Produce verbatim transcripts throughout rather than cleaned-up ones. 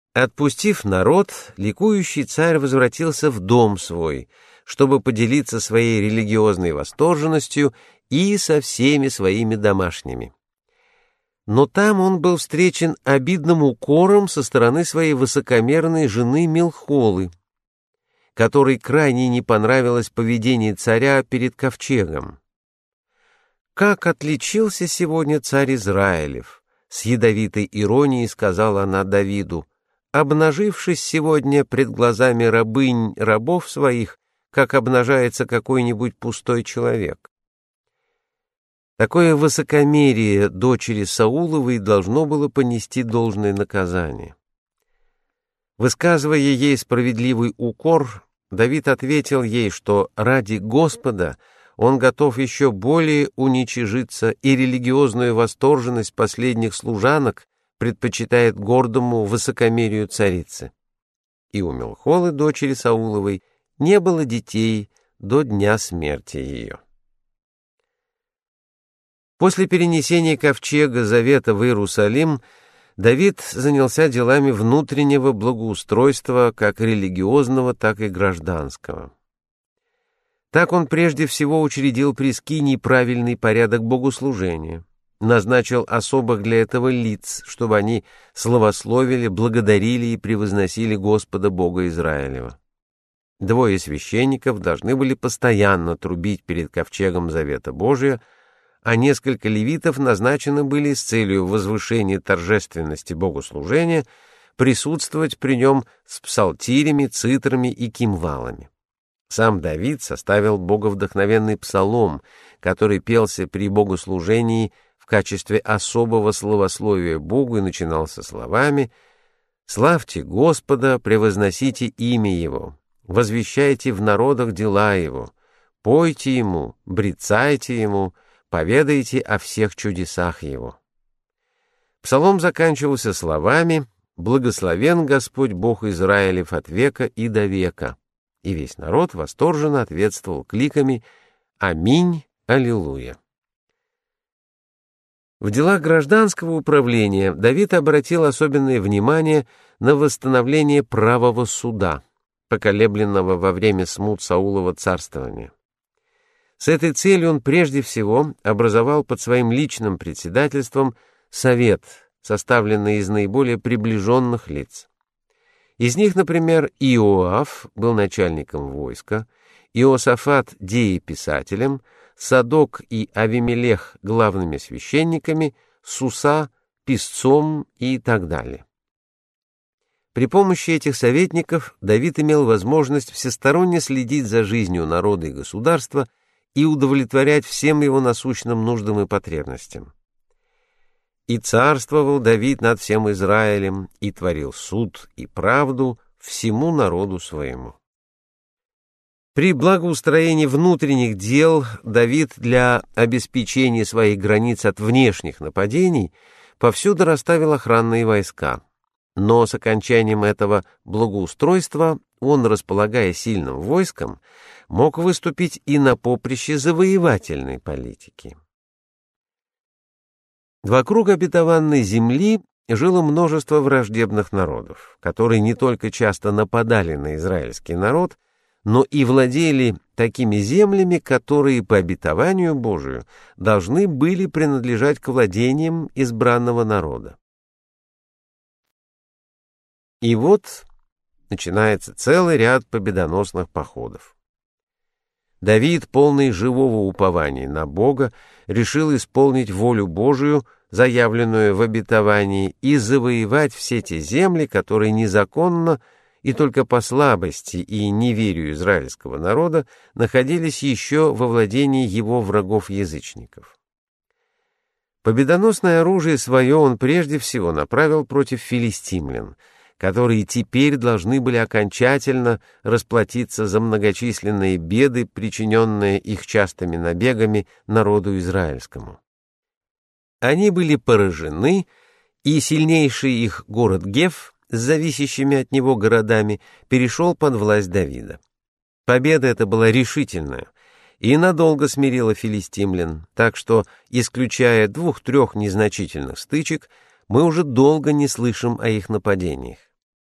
Отпустив народ, ликующий царь возвратился в дом свой, чтобы поделиться своей религиозной восторженностью и со всеми своими домашними. Но там он был встречен обидным укором со стороны своей высокомерной жены Милхолы, которой крайне не понравилось поведение царя перед ковчегом. «Как отличился сегодня царь Израилев!» — с ядовитой иронией сказала она Давиду, обнажившись сегодня пред глазами рабынь рабов своих, как обнажается какой-нибудь пустой человек. Такое высокомерие дочери Сауловой должно было понести должное наказание. Высказывая ей справедливый укор, Давид ответил ей, что ради Господа он готов еще более уничижиться, и религиозную восторженность последних служанок предпочитает гордому высокомерию царицы. И у Милхолы, дочери Сауловой, не было детей до дня смерти ее. После перенесения ковчега Завета в Иерусалим Давид занялся делами внутреннего благоустройства, как религиозного, так и гражданского. Так он прежде всего учредил при скинии правильный порядок богослужения, назначил особых для этого лиц, чтобы они славословили, благодарили и превозносили Господа Бога Израилева. Двое священников должны были постоянно трубить перед ковчегом Завета Божия, а несколько левитов назначены были с целью возвышения торжественности богослужения присутствовать при нем с псалтирями, цитрами и кимвалами. Сам Давид составил боговдохновенный псалом, который пелся при богослужении в качестве особого славословия Богу и начинался словами: «Славьте Господа, превозносите имя Его, возвещайте в народах дела Его, пойте Ему, брецайте Ему, поведайте о всех чудесах Его». Псалом заканчивался словами: «Благословен Господь Бог Израилев от века и до века», и весь народ восторженно ответствовал кликами «Аминь, Аллилуйя». В делах гражданского управления Давид обратил особенное внимание на восстановление правого суда, поколебленного во время смут Саулова царствования. С этой целью он прежде всего образовал под своим личным председательством совет, составленный из наиболее приближенных лиц. Из них, например, Иоав был начальником войска, Иосафат — дееписателем, Садок и Авимелех — главными священниками, Суса — писцом и так далее. При помощи этих советников Давид имел возможность всесторонне следить за жизнью народа и государства и удовлетворять всем его насущным нуждам и потребностям. «И царствовал Давид над всем Израилем, и творил суд и правду всему народу своему». При благоустроении внутренних дел Давид для обеспечения своих границ от внешних нападений повсюду расставил охранные войска. Но с окончанием этого благоустройства он, располагая сильным войском, мог выступить и на поприще завоевательной политики. Вокруг обетованной земли жило множество враждебных народов, которые не только часто нападали на израильский народ, но и владели такими землями, которые по обетованию Божию должны были принадлежать к владениям избранного народа. И вот начинается целый ряд победоносных походов. Давид, полный живого упования на Бога, решил исполнить волю Божию, заявленную в обетовании, и завоевать все те земли, которые незаконно и только по слабости и неверию израильского народа находились еще во владении его врагов-язычников. Победоносное оружие свое он прежде всего направил против филистимлян, которые теперь должны были окончательно расплатиться за многочисленные беды, причиненные их частыми набегами народу израильскому. Они были поражены, и сильнейший их город Геф с зависящими от него городами перешел под власть Давида. Победа эта была решительная и надолго смирила филистимлян, так что, исключая двух-трех незначительных стычек, мы уже долго не слышим о их нападениях.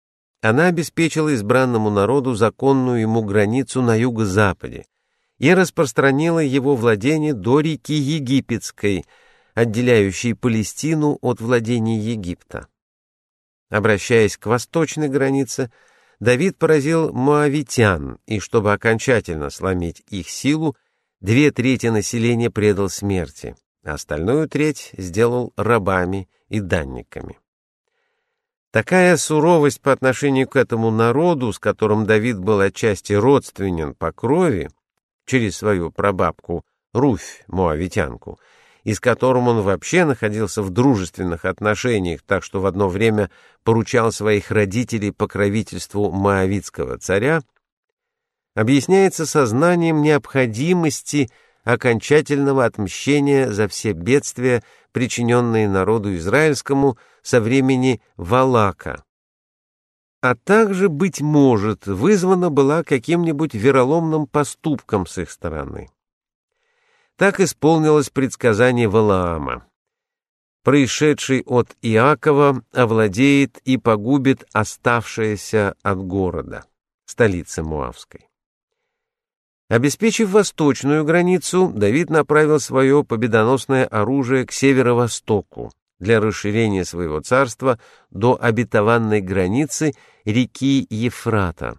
она обеспечила избранному народу законную ему границу на юго-западе и распространила его владение до реки Египетской, отделяющей Палестину от владений Египта. Обращаясь к восточной границе, Давид поразил моавитян, и чтобы окончательно сломить их силу, две трети населения предал смерти, а остальную треть сделал рабами и данниками. Такая суровость по отношению к этому народу, с которым Давид был отчасти родственен по крови, через свою прабабку Руфь, моавитянку, и с которым он вообще находился в дружественных отношениях, так что в одно время поручал своих родителей покровительству моавитского царя, объясняется сознанием необходимости окончательного отмщения за все бедствия, причиненные народу израильскому со времени Валака, а также, быть может, вызвана была каким-нибудь вероломным поступком с их стороны. Так исполнилось предсказание Валаама. Происшедший от Иакова овладеет и погубит оставшееся от города, столицы Моавской. Обеспечив восточную границу, Давид направил свое победоносное оружие к северо-востоку для расширения своего царства до обетованной границы реки Ефрата.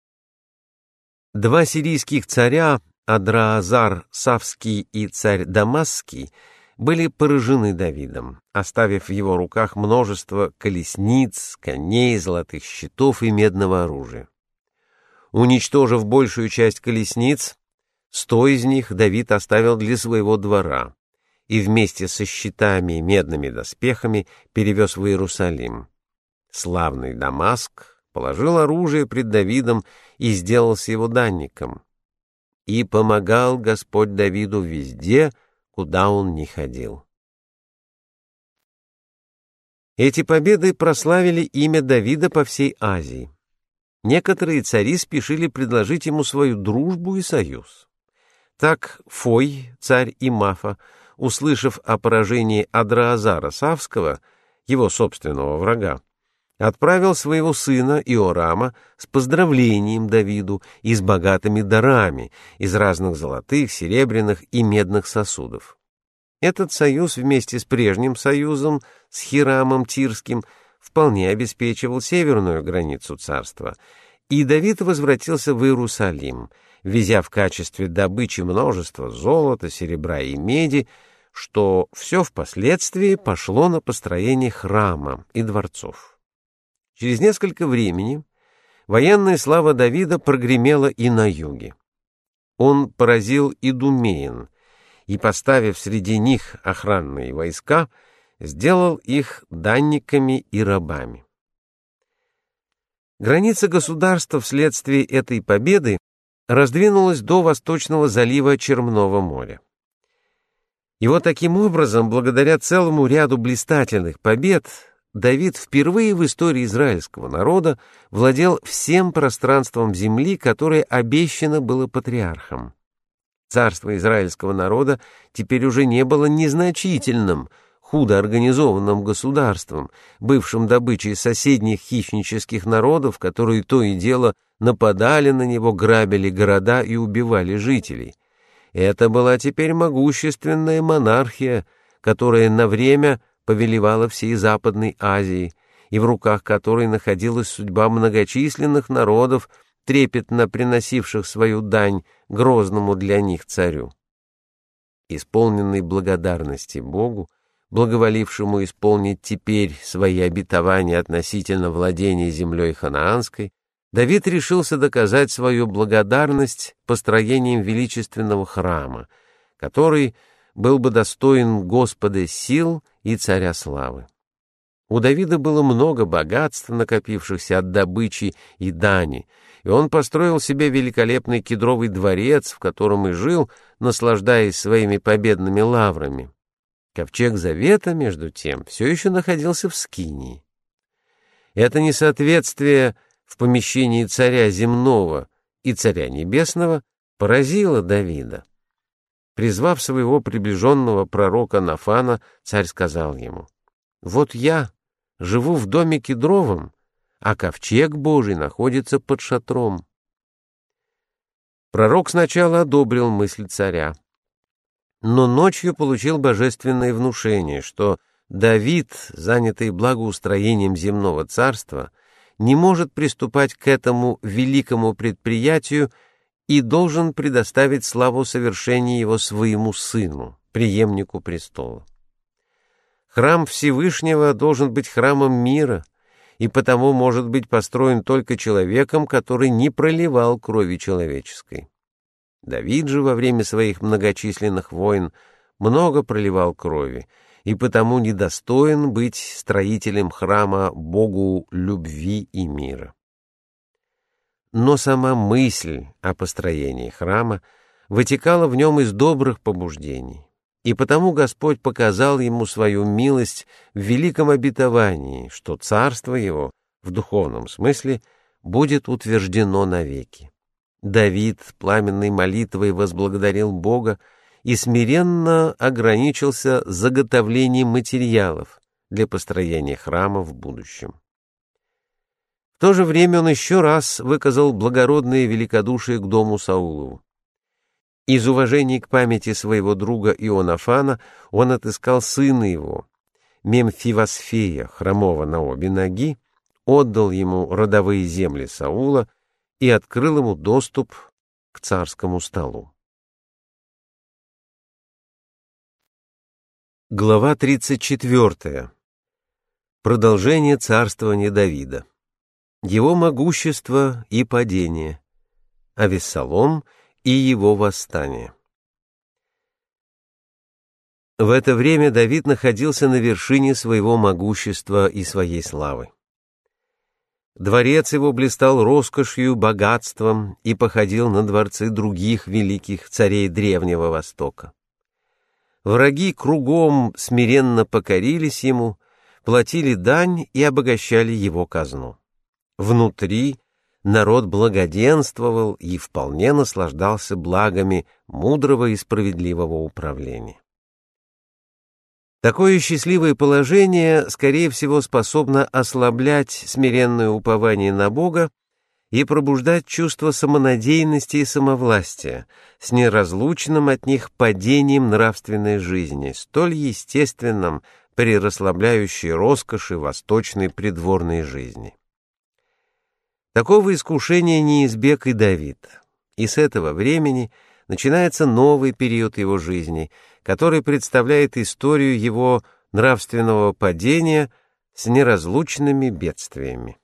Два сирийских царя, Адраазар Савский и царь Дамасский, были поражены Давидом, оставив в его руках множество колесниц, коней, золотых щитов и медного оружия. Уничтожив большую часть колесниц, сто из них Давид оставил для своего двора и вместе со щитами и медными доспехами перевез в Иерусалим. Славный Дамаск положил оружие пред Давидом и сделался его данником. И помогал Господь Давиду везде, куда он ни ходил. Эти победы прославили имя Давида по всей Азии. Некоторые цари спешили предложить ему свою дружбу и союз. Так Фой, царь Имафа, услышав о поражении Адраазара Савского, его собственного врага, отправил своего сына Иорама с поздравлением Давиду и с богатыми дарами из разных золотых, серебряных и медных сосудов. Этот союз вместе с прежним союзом с Хирамом Тирским вполне обеспечивал северную границу царства, и Давид возвратился в Иерусалим, везя в качестве добычи множество золота, серебра и меди, что все впоследствии пошло на построение храма и дворцов. Через несколько времени военная слава Давида прогремела и на юге. Он поразил идумеян и, поставив среди них охранные войска, сделал их данниками и рабами. Граница государства вследствие этой победы раздвинулась до восточного залива Черного моря. И вот таким образом, благодаря целому ряду блистательных побед, Давид впервые в истории израильского народа владел всем пространством земли, которое обещано было патриархам. Царство израильского народа теперь уже не было незначительным, худо организованным государством, бывшим добычей соседних хищнических народов, которые то и дело нападали на него, грабили города и убивали жителей. Это была теперь могущественная монархия, которая на время повелевала всей Западной Азии, и в руках которой находилась судьба многочисленных народов, трепетно приносивших свою дань грозному для них царю. Исполненный благодарности Богу, благоволившему исполнить теперь свои обетования относительно владения землей ханаанской, Давид решился доказать свою благодарность построением величественного храма, который был бы достоин Господа сил и царя славы. У Давида было много богатств, накопившихся от добычи и дани, и он построил себе великолепный кедровый дворец, в котором и жил, наслаждаясь своими победными лаврами. Ковчег Завета, между тем, все еще находился в Скинии. Это несоответствие в помещении царя земного и царя небесного поразило Давида. Призвав своего приближенного пророка Нафана, царь сказал ему: «Вот я живу в доме кедровом, а ковчег Божий находится под шатром. Пророк сначала одобрил мысль царя, но ночью получил божественное внушение, что Давид, занятый благоустроением земного царства, не может приступать к этому великому предприятию и должен предоставить славу совершения его своему сыну, преемнику престола. Храм Всевышнего должен быть храмом мира, и потому может быть построен только человеком, который не проливал крови человеческой. Давид же во время своих многочисленных войн много проливал крови, и потому недостоин быть строителем храма Богу любви и мира. Но сама мысль о построении храма вытекала в нем из добрых побуждений, и потому Господь показал ему свою милость в великом обетовании, что царство его, в духовном смысле, будет утверждено навеки. Давид пламенной молитвой возблагодарил Бога и смиренно ограничился заготовлением материалов для построения храма в будущем. В то же время он еще раз выказал благородное великодушие к дому Саулову. Из уважения к памяти своего друга Ионафана он отыскал сына его, Мемфивосфея, хромого на обе ноги, отдал ему родовые земли Саула и открыл ему доступ к царскому столу. Глава тридцать четвёртая. Продолжение царствования Давида. Его могущество и падение. Авессалом и его восстание. В это время Давид находился на вершине своего могущества и своей славы. Дворец его блистал роскошью, богатством и походил на дворцы других великих царей Древнего Востока. Враги кругом смиренно покорились ему, платили дань и обогащали его казну. Внутри народ благоденствовал и вполне наслаждался благами мудрого и справедливого управления. Такое счастливое положение, скорее всего, способно ослаблять смиренное упование на Бога и пробуждать чувство самонадеянности и самовластия с неразлучным от них падением нравственной жизни, столь естественным при расслабляющей роскоши восточной придворной жизни. Такого искушения не избег и Давид, и с этого времени начинается новый период его жизни, который представляет историю его нравственного падения с неразлучными бедствиями.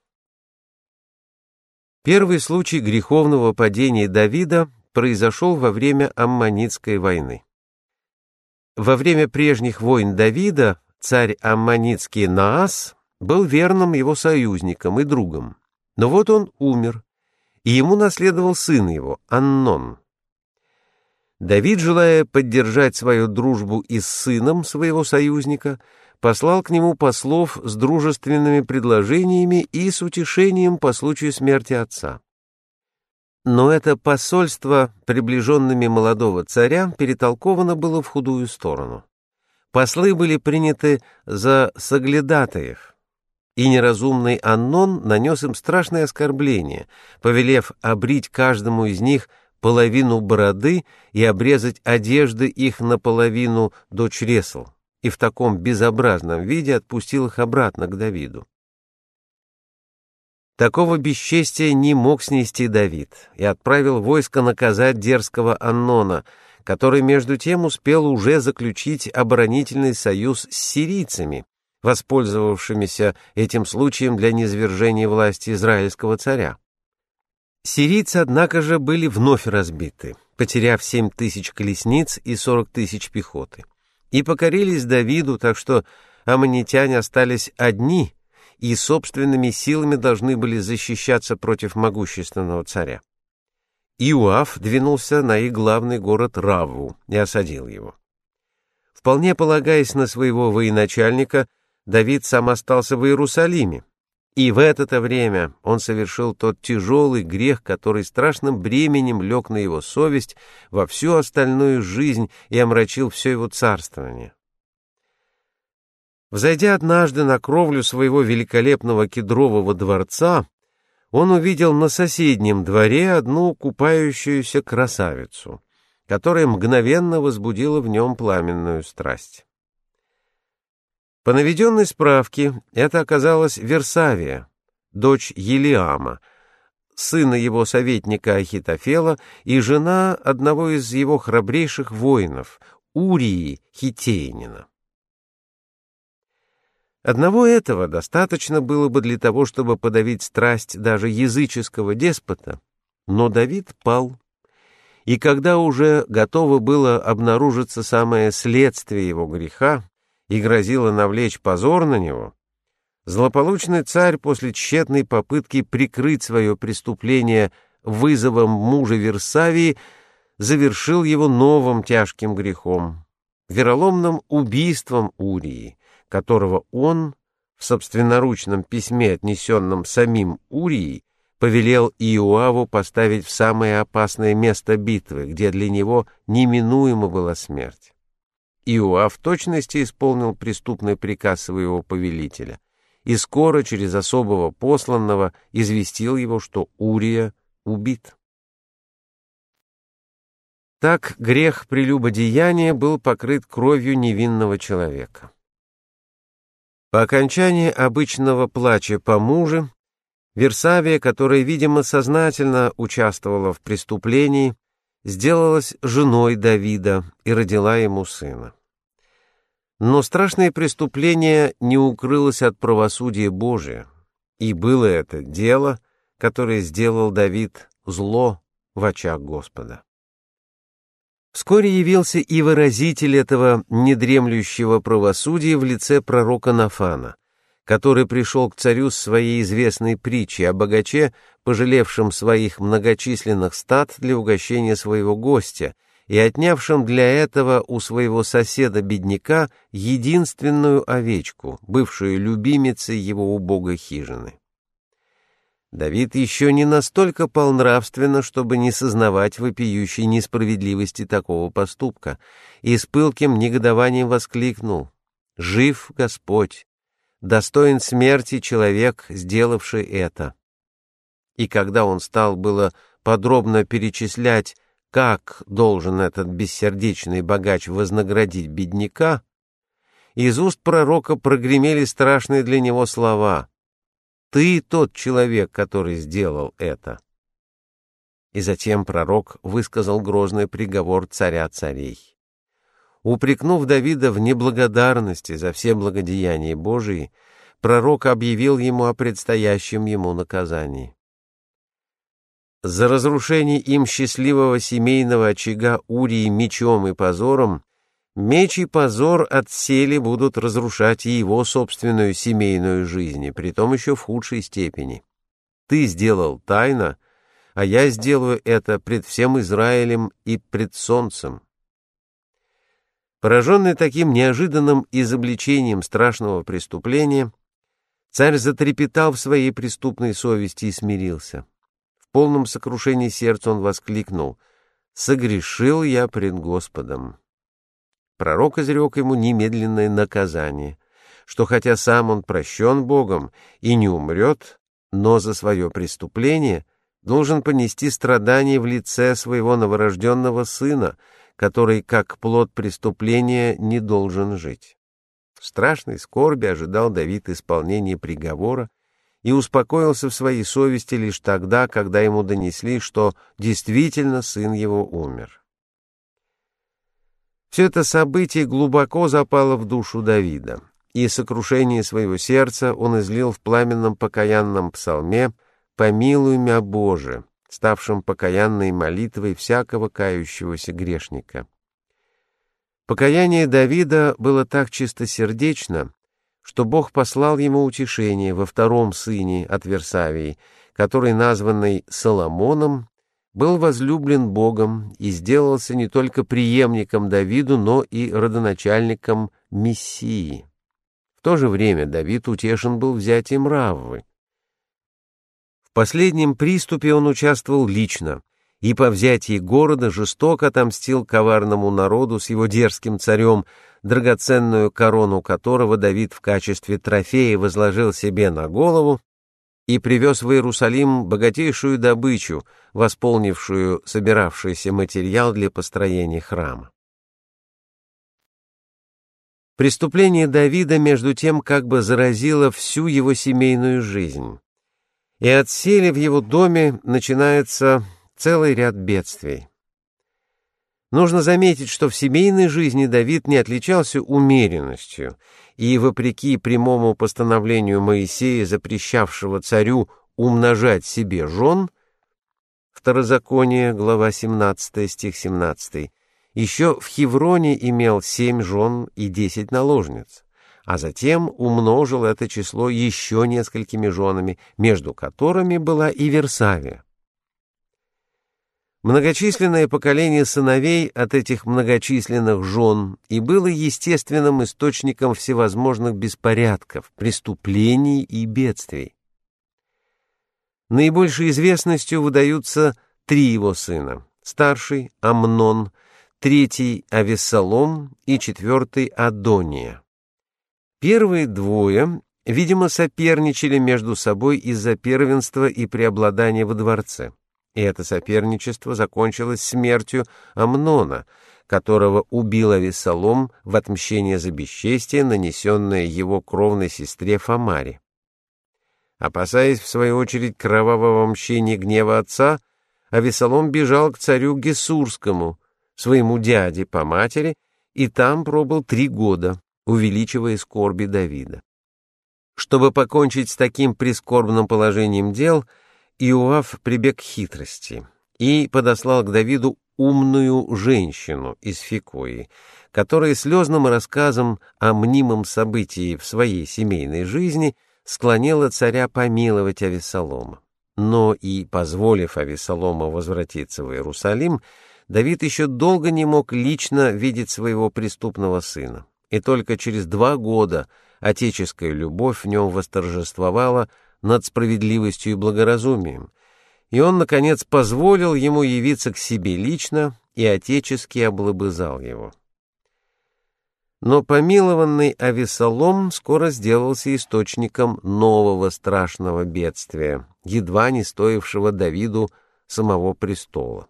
Первый случай греховного падения Давида произошел во время Аммонитской войны. Во время прежних войн Давида царь Аммонитский Наас был верным его союзником и другом, но вот он умер, и ему наследовал сын его, Амнон. Давид, желая поддержать свою дружбу и с сыном своего союзника, послал к нему послов с дружественными предложениями и с утешением по случаю смерти отца. Но это посольство приближенными молодого царя перетолковано было в худую сторону. Послы были приняты за соглядатаев, и неразумный Амнон нанес им страшное оскорбление, повелев обрить каждому из них половину бороды и обрезать одежды их наполовину до чресл, и в таком безобразном виде отпустил их обратно к Давиду. Такого бесчестия не мог снести Давид и отправил войско наказать дерзкого Амнона, который между тем успел уже заключить оборонительный союз с сирийцами, воспользовавшимися этим случаем для низвержения власти израильского царя. Сирийцы, однако же, были вновь разбиты, потеряв семь тысяч колесниц и сорок тысяч пехоты, и покорились Давиду, так что аммонитяне остались одни и собственными силами должны были защищаться против могущественного царя. Иоав двинулся на их главный город Равву и осадил его. Вполне полагаясь на своего военачальника, Давид сам остался в Иерусалиме, и в это время он совершил тот тяжелый грех, который страшным бременем лег на его совесть во всю остальную жизнь и омрачил все его царствование. Взойдя однажды на кровлю своего великолепного кедрового дворца, он увидел на соседнем дворе одну купающуюся красавицу, которая мгновенно возбудила в нем пламенную страсть. По наведенной справке, это оказалась Версавия, дочь Елиама, сына его советника Ахитофела и жена одного из его храбрейших воинов, Урии Хиттеянина. Одного этого достаточно было бы для того, чтобы подавить страсть даже языческого деспота, но Давид пал, и когда уже готово было обнаружиться самое следствие его греха и грозило навлечь позор на него, злополучный царь после тщетной попытки прикрыть свое преступление вызовом мужа Версавии завершил его новым тяжким грехом, вероломным убийством Урии, которого он в собственноручном письме, отнесенном самим Урией, повелел Иоаву поставить в самое опасное место битвы, где для него неминуема была смерть. Иоав в точности исполнил преступный приказ своего повелителя и скоро через особого посланного известил его, что Урия убит. Так грех прелюбодеяния был покрыт кровью невинного человека. По окончании обычного плача по муже, Версавия, которая, видимо, сознательно участвовала в преступлении, сделалась женой Давида и родила ему сына. Но страшное преступление не укрылось от правосудия Божия, и было это дело, которое сделал Давид зло в очах Господа. Вскоре явился и выразитель этого недремлющего правосудия в лице пророка Нафана, который пришел к царю с своей известной притчей о богаче, пожалевшем своих многочисленных стад для угощения своего гостя и отнявшем для этого у своего соседа-бедняка единственную овечку, бывшую любимицей его убогой хижины. Давид еще не настолько пал нравственно, чтобы не сознавать вопиющей несправедливости такого поступка, и с пылким негодованием воскликнул: «Жив Господь! Достоин смерти человек, сделавший это». И когда он стал было подробно перечислять, как должен этот бессердечный богач вознаградить бедняка, из уст пророка прогремели страшные для него слова: «Ты тот человек, который сделал это». И затем пророк высказал грозный приговор царя царей. Упрекнув Давида в неблагодарности за все благодеяния Божии, пророк объявил ему о предстоящем ему наказании. За разрушение им счастливого семейного очага Урии мечом и позором, меч и позор от сели будут разрушать и его собственную семейную жизнь, притом еще в худшей степени. Ты сделал тайно, а я сделаю это пред всем Израилем и пред солнцем. Пораженный таким неожиданным изобличением страшного преступления, царь затрепетал в своей преступной совести и смирился. В полном сокрушении сердца он воскликнул: «Согрешил я пред Господом». Пророк изрек ему немедленное наказание, что хотя сам он прощен Богом и не умрет, но за свое преступление должен понести страдания в лице своего новорожденного сына, который, как плод преступления, не должен жить. В страшной скорби ожидал Давид исполнения приговора и успокоился в своей совести лишь тогда, когда ему донесли, что действительно сын его умер. Все это событие глубоко запало в душу Давида, и сокрушение своего сердца он излил в пламенном покаянном псалме «Помилуй мя, Боже», ставшим покаянной молитвой всякого кающегося грешника. Покаяние Давида было так чистосердечно, что Бог послал ему утешение во втором сыне от Версавии, который, названный Соломоном, был возлюблен Богом и сделался не только преемником Давиду, но и родоначальником Мессии. В то же время Давид утешен был взятием Раввы. В последнем приступе он участвовал лично, и по взятии города жестоко отомстил коварному народу с его дерзким царем, драгоценную корону которого Давид в качестве трофея возложил себе на голову, и привез в Иерусалим богатейшую добычу, восполнившую собиравшийся материал для построения храма. Преступление Давида, между тем, как бы заразило всю его семейную жизнь, и отселе в его доме начинается целый ряд бедствий. Нужно заметить, что в семейной жизни Давид не отличался умеренностью, и, вопреки прямому постановлению Моисея, запрещавшего царю умножать себе жен, Второзаконие, глава семнадцатая, стих семнадцатый, еще в Хевроне имел семь жен и десять наложниц, а затем умножил это число еще несколькими женами, между которыми была и Версавия. Многочисленное поколение сыновей от этих многочисленных жен и было естественным источником всевозможных беспорядков, преступлений и бедствий. Наибольшей известностью выдаются три его сына: старший — Амнон, третий — Авессалом и четвертый — Адония. Первые двое, видимо, соперничали между собой из-за первенства и преобладания во дворце. И это соперничество закончилось смертью Амнона, которого убил Авессалом в отмщение за бесчестие, нанесенное его кровной сестре Фамаре. Опасаясь, в свою очередь, кровавого мщения гнева отца, Авессалом бежал к царю Гессурскому, своему дяде по матери, и там пробыл три года, увеличивая скорби Давида. Чтобы покончить с таким прискорбным положением дел, Иоав прибег к хитрости и подослал к Давиду умную женщину из Фикои, которая слезным рассказом о мнимом событии в своей семейной жизни склонила царя помиловать Авессалома. Но и, позволив Авессалому возвратиться в Иерусалим, Давид еще долго не мог лично видеть своего преступного сына, и только через два года отеческая любовь в нем восторжествовала над справедливостью и благоразумием, и он, наконец, позволил ему явиться к себе лично и отечески облобызал его. Но помилованный Авессалом скоро сделался источником нового страшного бедствия, едва не стоившего Давиду самого престола.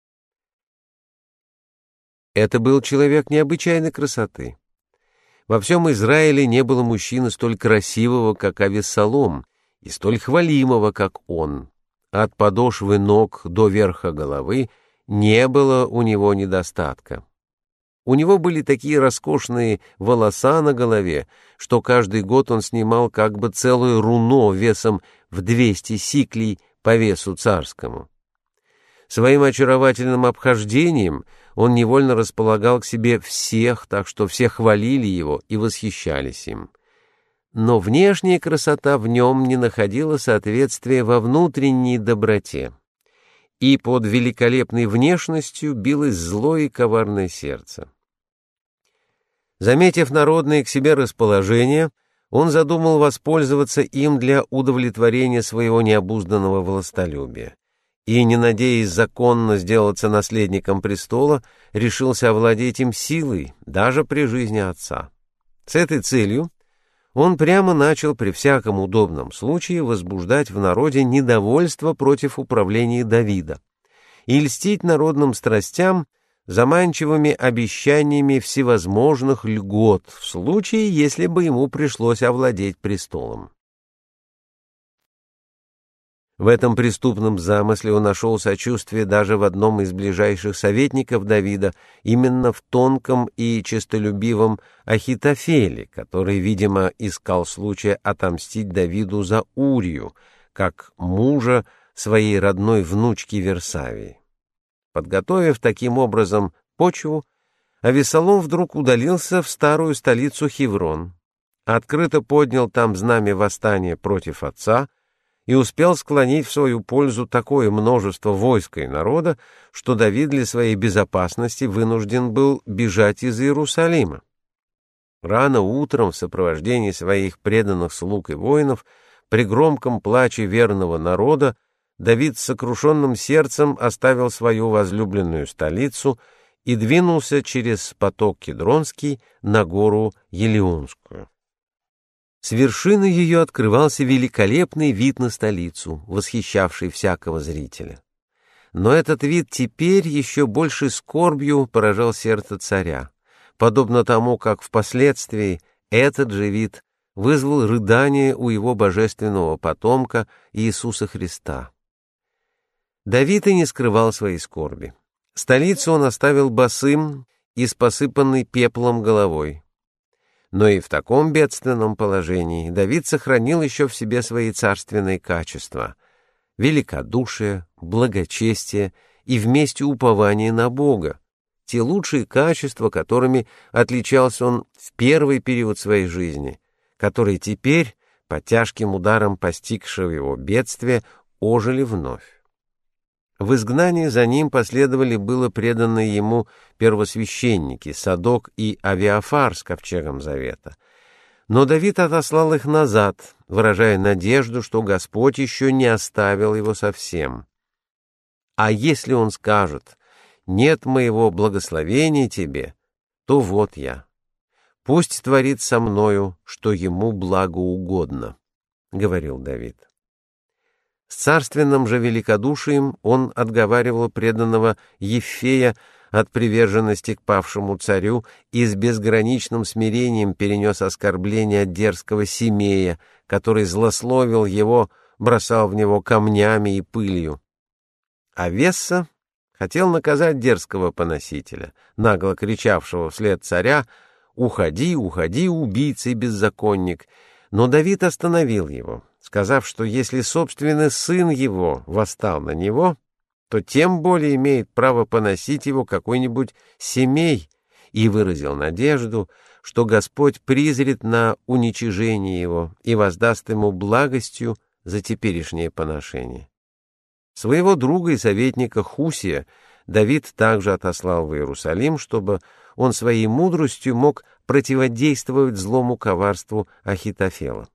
Это был человек необычайной красоты. Во всем Израиле не было мужчины столь красивого, как Авессалом, и столь хвалимого, как он. От подошвы ног до верха головы не было у него недостатка. У него были такие роскошные волоса на голове, что каждый год он снимал как бы целое руно весом в двести сиклей по весу царскому. Своим очаровательным обхождением он невольно располагал к себе всех, так что все хвалили его и восхищались им. Но внешняя красота в нем не находила соответствия во внутренней доброте, и под великолепной внешностью билось злое и коварное сердце. Заметив народное к себе расположение, он задумал воспользоваться им для удовлетворения своего необузданного властолюбия, и, не надеясь законно сделаться наследником престола, решился овладеть им силой, даже при жизни отца. С этой целью он прямо начал при всяком удобном случае возбуждать в народе недовольство против управления Давида и льстить народным страстям заманчивыми обещаниями всевозможных льгот в случае, если бы ему пришлось овладеть престолом. В этом преступном замысле он нашел сочувствие даже в одном из ближайших советников Давида, именно в тонком и честолюбивом Ахитофеле, который, видимо, искал случая отомстить Давиду за Урию, как мужа своей родной внучки Версавии. Подготовив таким образом почву, Авессалом вдруг удалился в старую столицу Хеврон, открыто поднял там знамя восстания против отца и успел склонить в свою пользу такое множество войска и народа, что Давид для своей безопасности вынужден был бежать из Иерусалима. Рано утром в сопровождении своих преданных слуг и воинов, при громком плаче верного народа, Давид с сокрушенным сердцем оставил свою возлюбленную столицу и двинулся через поток Кедронский на гору Елеонскую. С вершины ее открывался великолепный вид на столицу, восхищавший всякого зрителя. Но этот вид теперь еще больше скорбью поражал сердце царя, подобно тому, как впоследствии этот же вид вызвал рыдание у его божественного потомка Иисуса Христа. Давид и не скрывал своей скорби. Столицу он оставил босым и с посыпанной пеплом головой. Но и в таком бедственном положении Давид сохранил еще в себе свои царственные качества — великодушие, благочестие и вместе упование на Бога, те лучшие качества, которыми отличался он в первый период своей жизни, которые теперь, по тяжким ударам постигшего его бедствия, ожили вновь. В изгнании за ним последовали было преданные ему первосвященники Садок и Авиафар с ковчегом завета. Но Давид отослал их назад, выражая надежду, что Господь еще не оставил его совсем. А если он скажет: «Нет моего благословения тебе», то вот я. «Пусть творит со мною, что ему благоугодно», — говорил Давид. С царственным же великодушием он отговаривал преданного Ефея от приверженности к павшему царю и с безграничным смирением перенес оскорбление от дерзкого Семея, который злословил его, бросал в него камнями и пылью. А Весса хотел наказать дерзкого поносителя, нагло кричавшего вслед царя: «Уходи, уходи, убийца и беззаконник!» Но Давид остановил его, сказав, что если собственный сын его восстал на него, то тем более имеет право поносить его какой-нибудь Семей, и выразил надежду, что Господь призрит на уничижение его и воздаст ему благостью за теперешнее поношение. Своего друга и советника Хусия Давид также отослал в Иерусалим, чтобы он своей мудростью мог противодействовать злому коварству Ахитофела.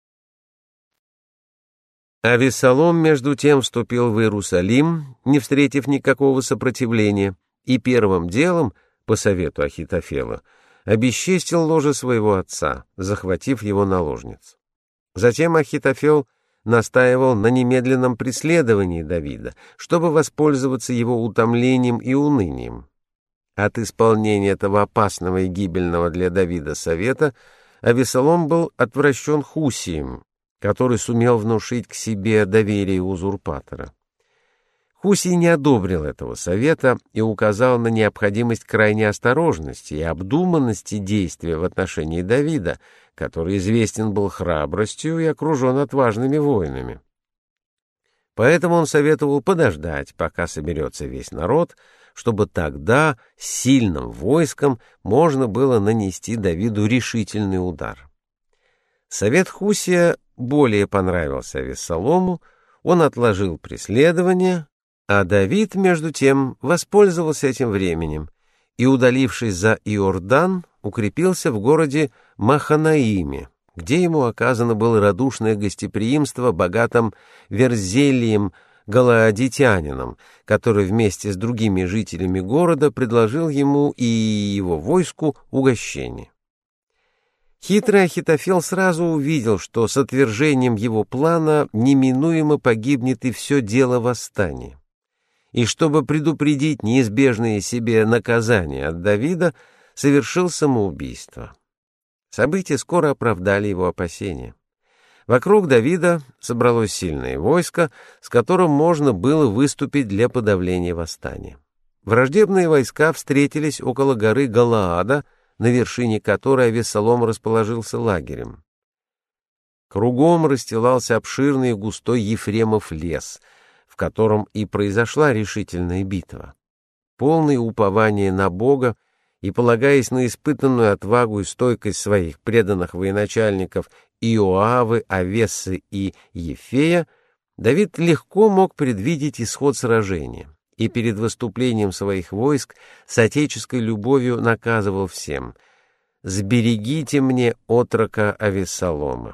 Авессалом, между тем, вступил в Иерусалим, не встретив никакого сопротивления, и первым делом, по совету Ахитофела, обесчестил ложе своего отца, захватив его наложниц. Затем Ахитофел настаивал на немедленном преследовании Давида, чтобы воспользоваться его утомлением и унынием. От исполнения этого опасного и гибельного для Давида совета Авессалом был отвращен Хусием, который сумел внушить к себе доверие узурпатора. Хусий не одобрил этого совета и указал на необходимость крайней осторожности и обдуманности действия в отношении Давида, который известен был храбростью и окружен отважными воинами. Поэтому он советовал подождать, пока соберется весь народ, чтобы тогда с сильным войском можно было нанести Давиду решительный удар. Совет Хусия более понравился Авессалому, он отложил преследование, а Давид, между тем, воспользовался этим временем и, удалившись за Иордан, укрепился в городе Маханаиме, где ему оказано было радушное гостеприимство богатым Верзелием галаадитянином, который вместе с другими жителями города предложил ему и его войску угощение. Хитрый Ахитофел сразу увидел, что с отвержением его плана неминуемо погибнет и все дело восстания. И чтобы предупредить неизбежные себе наказания от Давида, совершил самоубийство. События скоро оправдали его опасения. Вокруг Давида собралось сильное войско, с которым можно было выступить для подавления восстания. Враждебные войска встретились около горы Галаада, на вершине которой Авессалом расположился лагерем. Кругом расстилался обширный и густой Ефремов лес, в котором и произошла решительная битва. Полное упование на Бога и полагаясь на испытанную отвагу и стойкость своих преданных военачальников Иоавы, Авессы и Ефея, Давид легко мог предвидеть исход сражения, и перед выступлением своих войск с отеческой любовью наказывал всем: «Сберегите мне отрока Авессалома».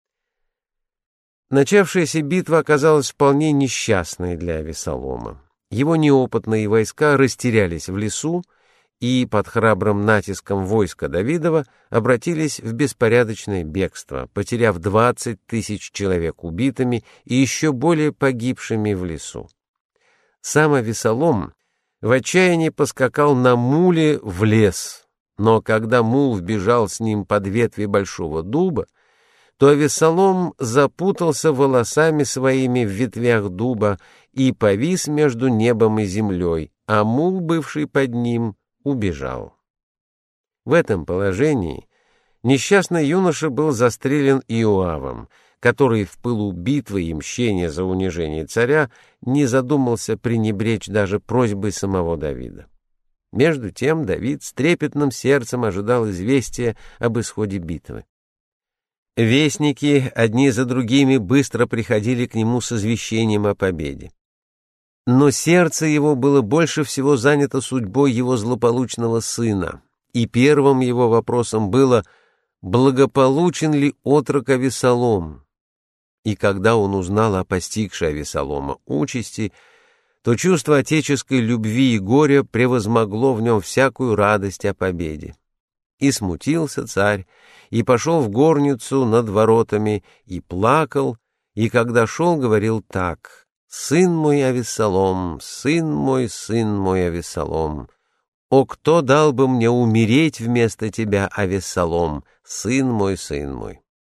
Начавшаяся битва оказалась вполне несчастной для Авессалома. Его неопытные войска растерялись в лесу и под храбрым натиском войска Давидова обратились в беспорядочное бегство, потеряв двадцать тысяч человек убитыми и еще более погибшими в лесу. Сам Авессалом в отчаянии поскакал на муле в лес, но когда мул вбежал с ним под ветви большого дуба, то Авессалом запутался волосами своими в ветвях дуба и повис между небом и землей, а мул, бывший под ним, убежал. В этом положении несчастный юноша был застрелен Иоавом, который в пылу битвы и мщения за унижение царя не задумался пренебречь даже просьбой самого Давида. Между тем Давид с трепетным сердцем ожидал известия об исходе битвы. Вестники одни за другими быстро приходили к нему с извещением о победе. Но сердце его было больше всего занято судьбой его злополучного сына, и первым его вопросом было, благополучен ли отрок Авессалом. И когда он узнал о постигшей Авессалома участи, то чувство отеческой любви и горя превозмогло в нем всякую радость о победе. И смутился царь, и пошел в горницу над воротами, и плакал, и когда шел, говорил так: «Сын мой Авессалом, сын мой, сын мой Авессалом! О, кто дал бы мне умереть вместо тебя, Авессалом, сын мой, сын мой!»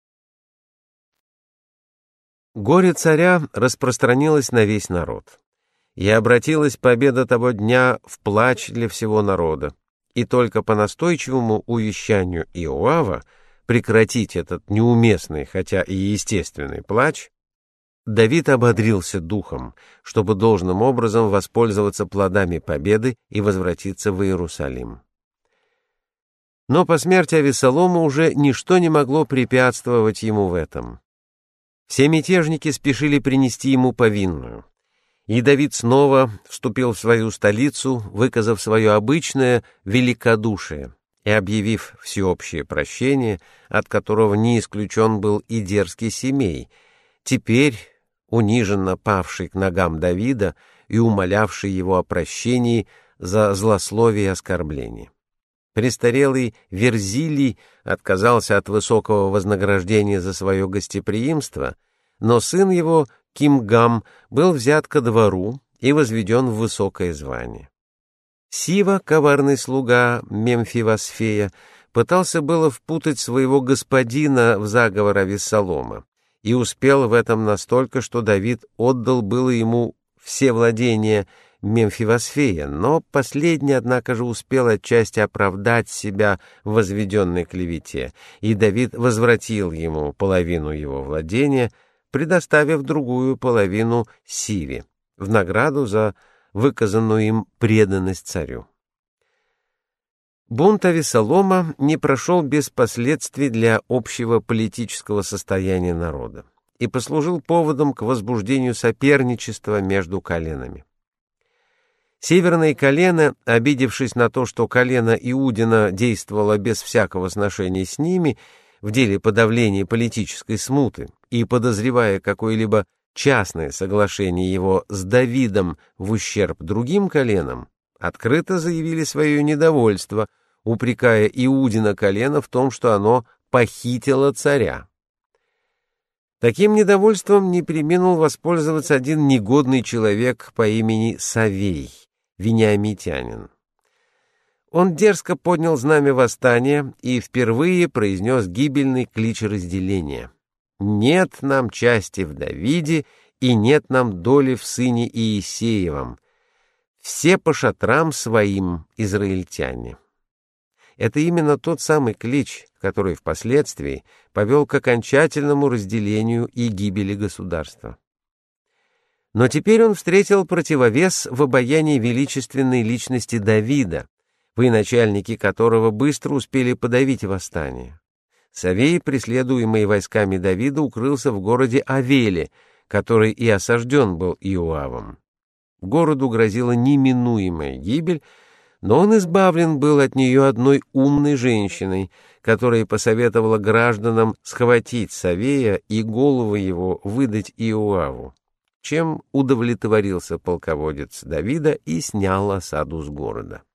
Горе царя распространилось на весь народ, и обратилась победа того дня в плач для всего народа, и только по настойчивому увещанию Иоава прекратить этот неуместный, хотя и естественный плач, Давид ободрился духом, чтобы должным образом воспользоваться плодами победы и возвратиться в Иерусалим. Но по смерти Авессалома уже ничто не могло препятствовать ему в этом. Все мятежники спешили принести ему повинную, и Давид снова вступил в свою столицу, выказав свое обычное великодушие и объявив всеобщее прощение, от которого не исключен был и дерзкий Семей, теперь униженно павший к ногам Давида и умолявший его о прощении за злословие и оскорбление. Престарелый Верзилий отказался от высокого вознаграждения за свое гостеприимство, но сын его, Кимгам, был взят ко двору и возведен в высокое звание. Сива, коварный слуга Мемфивосфея, пытался было впутать своего господина в заговор Авессалома, и успел в этом настолько, что Давид отдал было ему все владения Мемфивосфея, но последний, однако же, успел отчасти оправдать себя в возведенной клевете, и Давид возвратил ему половину его владения, предоставив другую половину Сиве в награду за выказанную им преданность царю. Бунт Авессалома не прошел без последствий для общего политического состояния народа и послужил поводом к возбуждению соперничества между коленами. Северное колено, обидевшись на то, что колено Иудина действовало без всякого сношения с ними в деле подавления политической смуты и подозревая какое-либо частное соглашение его с Давидом в ущерб другим коленам, открыто заявили свое недовольство, упрекая Иудина колено в том, что оно похитило царя. Таким недовольством не преминул воспользоваться один негодный человек по имени Савей, вениамитянин. Он дерзко поднял знамя восстания и впервые произнес гибельный клич разделения: «Нет нам части в Давиде, и нет нам доли в сыне Иисеевом. Все по шатрам своим израильтяне». Это именно тот самый клич, который впоследствии повел к окончательному разделению и гибели государства. Но теперь он встретил противовес в обаянии величественной личности Давида, военачальники которого быстро успели подавить восстание. Савей, преследуемый войсками Давида, укрылся в городе Авеле, который и осажден был Иоавом. Городу грозила неминуемая гибель, но он избавлен был от нее одной умной женщиной, которая посоветовала гражданам схватить Савея и голову его выдать Иоаву. чем удовлетворился полководец Давида и снял осаду с города.